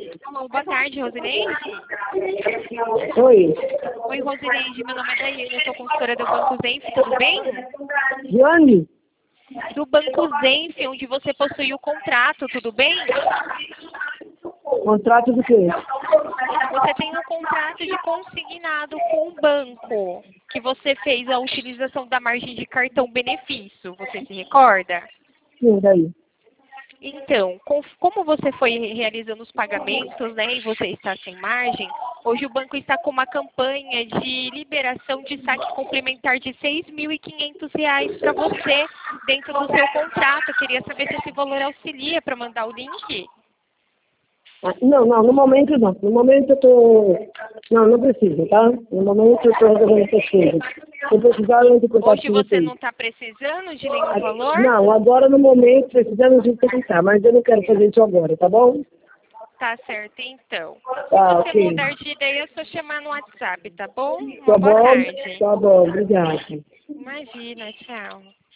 Alô, boa tarde, Rosineide. Oi. Oi, Rosineide, meu nome é Daiane, eu sou consultora do Banco Zenf, tudo bem? De onde? Do Banco Zenf, onde você possui o contrato, tudo bem? Contrato do quê? Você tem um contrato de consignado com o banco, que você fez a utilização da margem de cartão benefício, você se recorda? Sim, daí. Então, como você foi realizando os pagamentos, né, e você está sem margem, hoje o banco está com uma campanha de liberação de saque complementar de R$ 6.500 para você dentro do seu contrato. Eu queria saber se esse valor auxilia para mandar o link. Não, no momento não. No momento eu tô... Não preciso, tá? No momento eu tô resolvendo essas coisas. Se eu precisar, eu entro em contato Hoje com você vocês. não está precisando de nenhum valor? Não, agora no momento precisamos de tentar, mas eu não quero fazer isso agora, tá bom? Tá certo, então. Se Tá, você ok. mudar de ideia, é só chamar no WhatsApp, tá bom? Uma Tá boa bom? tarde. Tá bom, obrigado. Imagina, tchau.